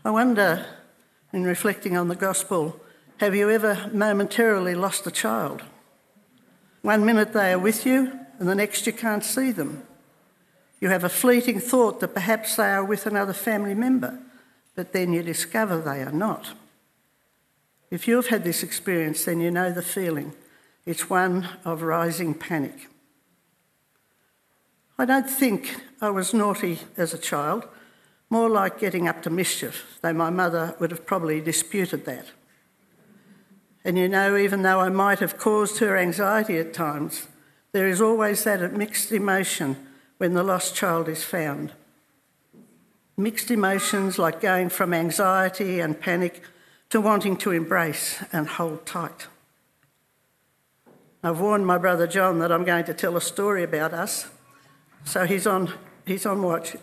I wonder, in reflecting on the gospel, have you ever momentarily lost a child? 1 minute they are with you and the next you can't see them. You have a fleeting thought that perhaps they are with another family member, but then you discover they are not. If you have had this experience, then you know the feeling. It's one of rising panic. I don't think I was naughty as a child, more like getting up to mischief, though my mother would have probably disputed that. And you know, even though I might have caused her anxiety at times, there is always that mixed emotion when the lost child is found. Mixed emotions like going from anxiety and panic to wanting to embrace and hold tight. I've warned my brother John that I'm going to tell a story about us, so he's on watch.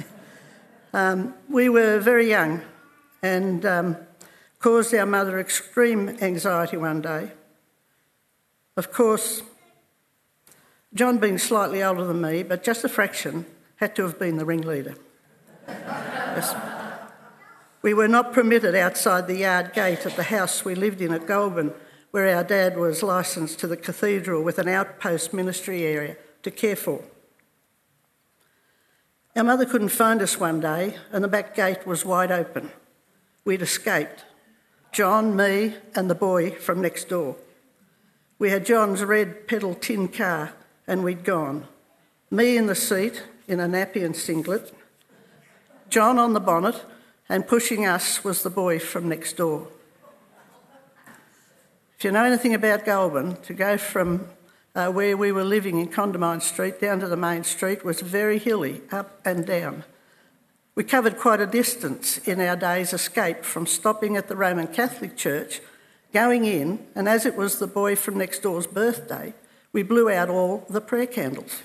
We were very young and caused our mother extreme anxiety one day. Of course, John, being slightly older than me, but just a fraction, had to have been the ringleader. Yes. We were not permitted outside the yard gate at the house we lived in at Goulburn, where our dad was licensed to the cathedral with an outpost ministry area to care for. Our mother couldn't find us one day and the back gate was wide open. We'd escaped. John, me and the boy from next door. We had John's red pedal tin car and we'd gone. Me in the seat in a nappy and singlet, John on the bonnet, and pushing us was the boy from next door. If you know anything about Goulburn, to go from where we were living in Condamine Street down to the main street was very hilly, up and down. We covered quite a distance in our day's escape from stopping at the Roman Catholic Church, going in, and as it was the boy from next door's birthday, we blew out all the prayer candles.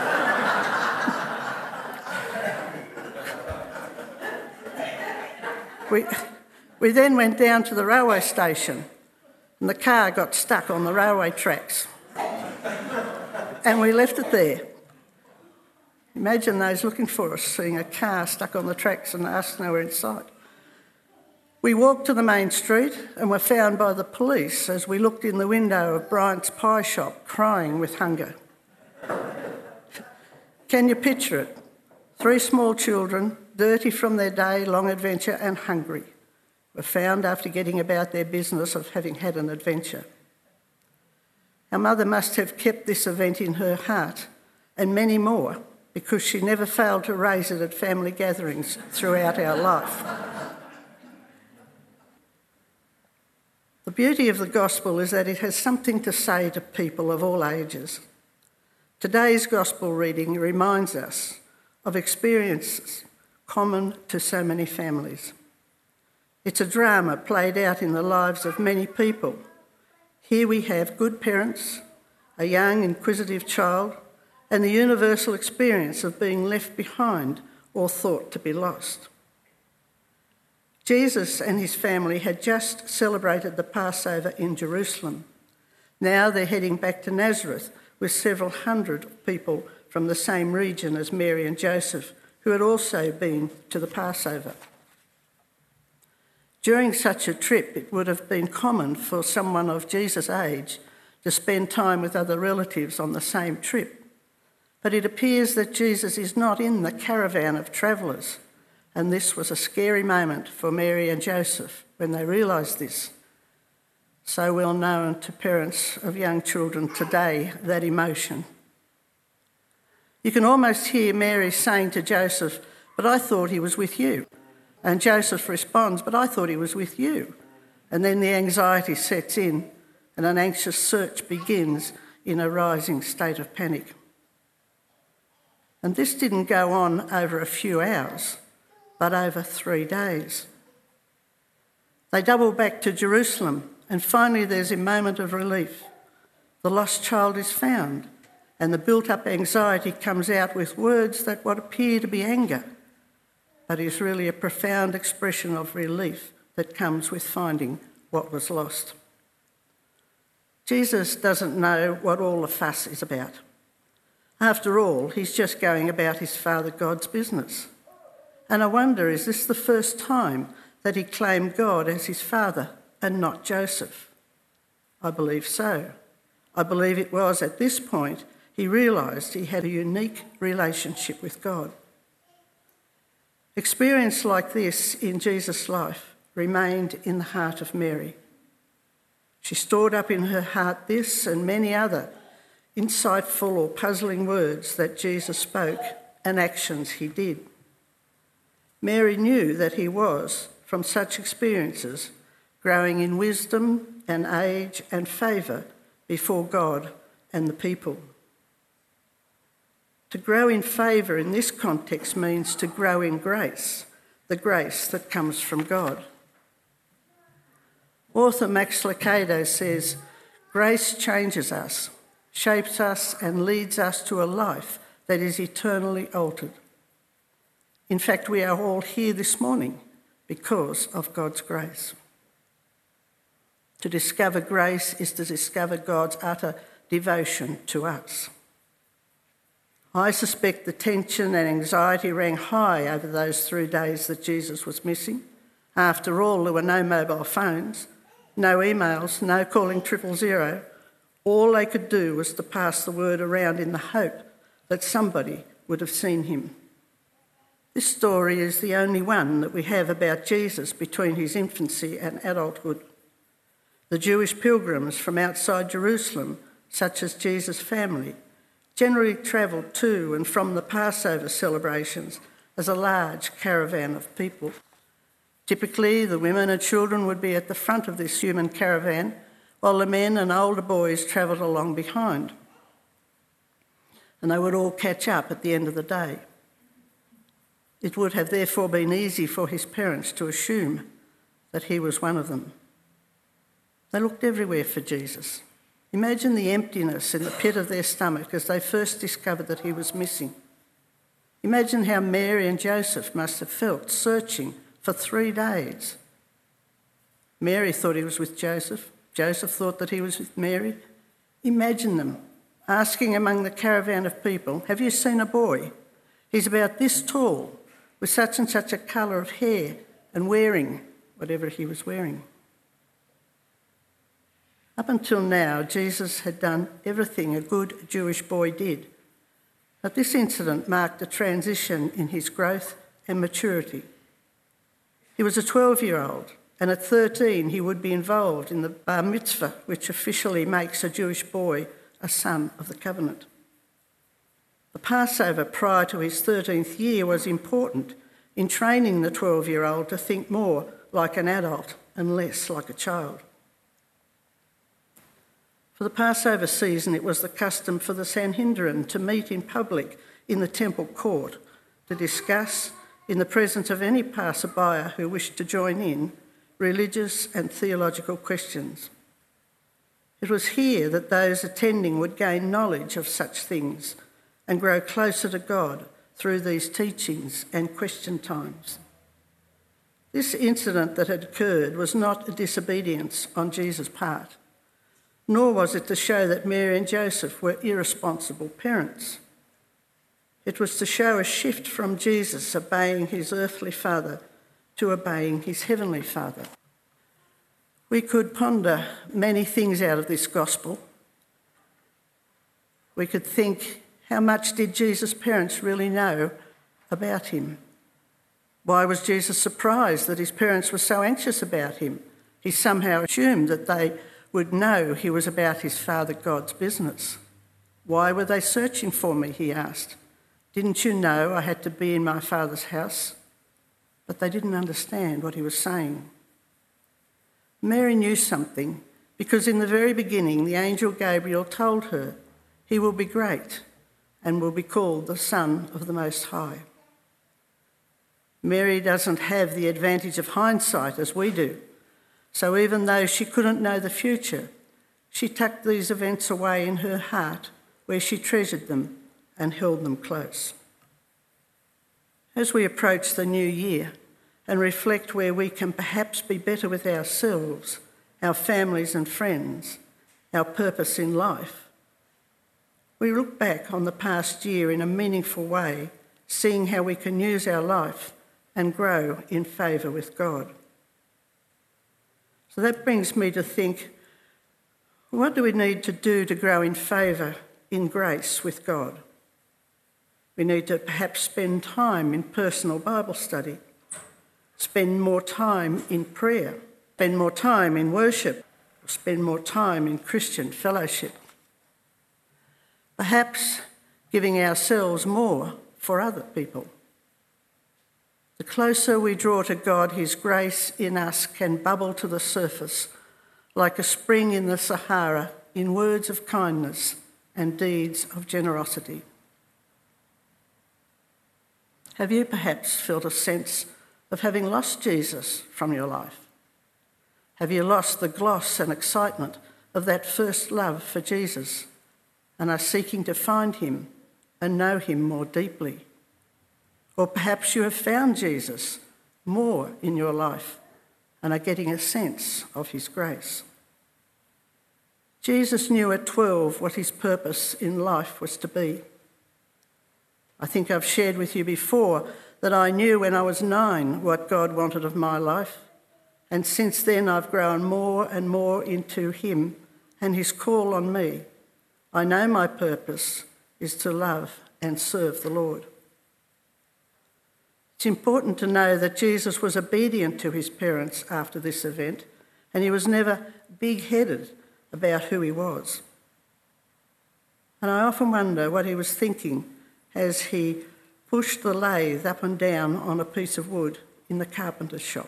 We then went down to the railway station and the car got stuck on the railway tracks and we left it there. Imagine those looking for us seeing a car stuck on the tracks and us nowhere in sight. We walked to the main street and were found by the police as we looked in the window of Bryant's pie shop crying with hunger. Can you picture it? 3 small children, dirty from their day-long adventure and hungry, were found after getting about their business of having had an adventure. Our mother must have kept this event in her heart and many more because she never failed to raise it at family gatherings throughout our life. The beauty of the gospel is that it has something to say to people of all ages. Today's gospel reading reminds us of experiences common to so many families. It's a drama played out in the lives of many people. Here we have good parents, a young, inquisitive child, and the universal experience of being left behind or thought to be lost. Jesus and his family had just celebrated the Passover in Jerusalem. Now they're heading back to Nazareth with several hundred people from the same region as Mary and Joseph, who had also been to the Passover. During such a trip, it would have been common for someone of Jesus' age to spend time with other relatives on the same trip. But it appears that Jesus is not in the caravan of travellers, and this was a scary moment for Mary and Joseph when they realised this. So well known to parents of young children today, that emotion. You can almost hear Mary saying to Joseph, "But I thought he was with you." And Joseph responds, "But I thought he was with you." And then the anxiety sets in and an anxious search begins in a rising state of panic. And this didn't go on over a few hours, but over 3 days. They double back to Jerusalem, and finally there's a moment of relief. The lost child is found, and the built-up anxiety comes out with words that what appear to be anger, but is really a profound expression of relief that comes with finding what was lost. Jesus doesn't know what all the fuss is about. After all, he's just going about his Father God's business. And I wonder, is this the first time that he claimed God as his father and not Joseph? I believe so. I believe it was at this point he realised he had a unique relationship with God. Experience like this in Jesus' life remained in the heart of Mary. She stored up in her heart this and many other insightful or puzzling words that Jesus spoke and actions he did. Mary knew that he was, from such experiences, growing in wisdom and age and favour before God and the people. To grow in favour in this context means to grow in grace, the grace that comes from God. Author Max Lucado says, "Grace changes us, shapes us and leads us to a life that is eternally altered. In fact, we are all here this morning because of God's grace." To discover grace is to discover God's utter devotion to us. I suspect the tension and anxiety ran high over those 3 days that Jesus was missing. After all, there were no mobile phones, no emails, no calling 000. All they could do was to pass the word around in the hope that somebody would have seen him. This story is the only one that we have about Jesus between his infancy and adulthood. The Jewish pilgrims from outside Jerusalem, such as Jesus' family, generally travelled to and from the Passover celebrations as a large caravan of people. Typically, the women and children would be at the front of this human caravan, while the men and older boys travelled along behind. And they would all catch up at the end of the day. It would have therefore been easy for his parents to assume that he was one of them. They looked everywhere for Jesus. Imagine the emptiness in the pit of their stomach as they first discovered that he was missing. Imagine how Mary and Joseph must have felt searching for 3 days. Mary thought he was with Joseph. Joseph thought that he was with Mary. Imagine them asking among the caravan of people, "Have you seen a boy? He's about this tall, with such and such a colour of hair, and wearing whatever he was wearing." Up until now, Jesus had done everything a good Jewish boy did. But this incident marked a transition in his growth and maturity. He was a 12-year-old, and at 13 he would be involved in the bar mitzvah, which officially makes a Jewish boy a son of the covenant. The Passover prior to his 13th year was important in training the 12-year-old to think more like an adult and less like a child. For the Passover season, it was the custom for the Sanhedrin to meet in public in the temple court to discuss, in the presence of any passerby who wished to join in, religious and theological questions. It was here that those attending would gain knowledge of such things and grow closer to God through these teachings and question times. This incident that had occurred was not a disobedience on Jesus' part, nor was it to show that Mary and Joseph were irresponsible parents. It was to show a shift from Jesus obeying his earthly father to obeying his heavenly Father. We could ponder many things out of this gospel. We could think, how much did Jesus' parents really know about him? Why was Jesus surprised that his parents were so anxious about him? He somehow assumed that they would know he was about his Father God's business. Why were they searching for me, he asked. Didn't you know I had to be in my Father's house? But they didn't understand what he was saying. Mary knew something because in the very beginning the angel Gabriel told her, he will be great and will be called the Son of the Most High. Mary doesn't have the advantage of hindsight as we do. So even though she couldn't know the future, she tucked these events away in her heart where she treasured them and held them close. As we approach the new year and reflect where we can perhaps be better with ourselves, our families and friends, our purpose in life, we look back on the past year in a meaningful way, seeing how we can use our life and grow in favour with God. So that brings me to think, what do we need to do to grow in favour, in grace with God? We need to perhaps spend time in personal Bible study, spend more time in prayer, spend more time in worship, spend more time in Christian fellowship. Perhaps giving ourselves more for other people. The closer we draw to God, his grace in us can bubble to the surface like a spring in the Sahara in words of kindness and deeds of generosity. Have you perhaps felt a sense of having lost Jesus from your life? Have you lost the gloss and excitement of that first love for Jesus and are seeking to find him and know him more deeply? Or perhaps you have found Jesus more in your life and are getting a sense of his grace. Jesus knew at 12 what his purpose in life was to be. I think I've shared with you before that I knew when I was 9 what God wanted of my life, and since then I've grown more and more into him and his call on me. I know my purpose is to love and serve the Lord. It's important to know that Jesus was obedient to his parents after this event, and he was never big-headed about who he was. And I often wonder what he was thinking as he pushed the lathe up and down on a piece of wood in the carpenter's shop.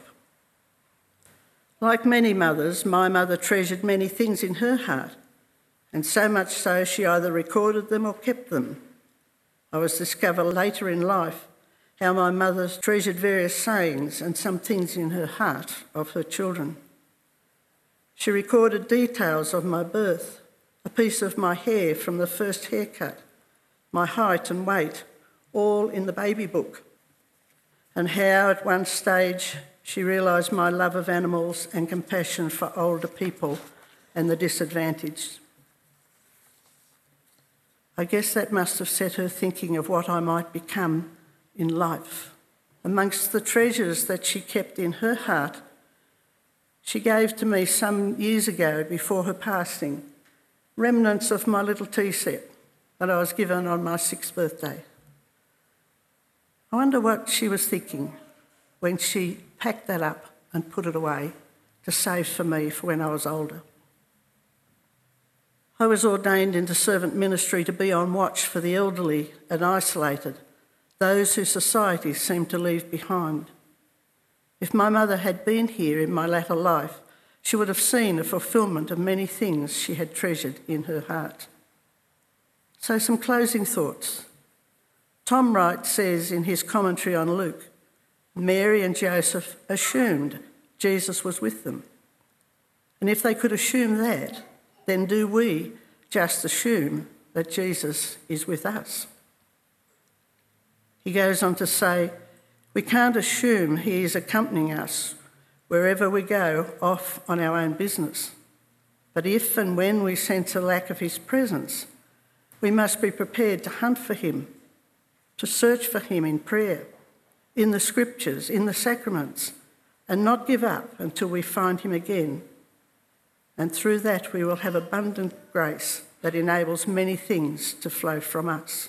Like many mothers, my mother treasured many things in her heart, and so much so she either recorded them or kept them. I was to discover later in life how my mother treasured various sayings and some things in her heart of her children. She recorded details of my birth, a piece of my hair from the first haircut, my height and weight, all in the baby book, and how at one stage she realised my love of animals and compassion for older people and the disadvantaged. I guess that must have set her thinking of what I might become in life. Amongst the treasures that she kept in her heart, she gave to me some years ago before her passing remnants of my little tea set that I was given on my 6th birthday. I wonder what she was thinking when she packed that up and put it away to save for me for when I was older. I was ordained into servant ministry to be on watch for the elderly and isolated, those who society seemed to leave behind. If my mother had been here in my latter life, she would have seen a fulfilment of many things she had treasured in her heart. So some closing thoughts. Tom Wright says in his commentary on Luke, Mary and Joseph assumed Jesus was with them. And if they could assume that, then do we just assume that Jesus is with us? He goes on to say, we can't assume he is accompanying us wherever we go off on our own business. But if and when we sense a lack of his presence, we must be prepared to hunt for him, to search for him in prayer, in the scriptures, in the sacraments, and not give up until we find him again. And through that we will have abundant grace that enables many things to flow from us.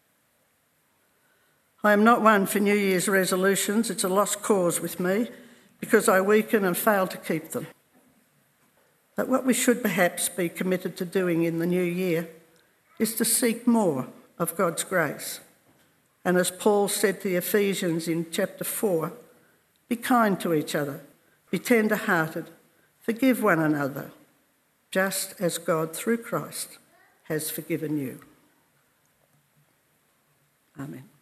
I am not one for New Year's resolutions. It's a lost cause with me because I weaken and fail to keep them. But what we should perhaps be committed to doing in the new year is to seek more of God's grace. And as Paul said to the Ephesians in chapter 4, be kind to each other, be tender-hearted, forgive one another, just as God through Christ has forgiven you. Amen.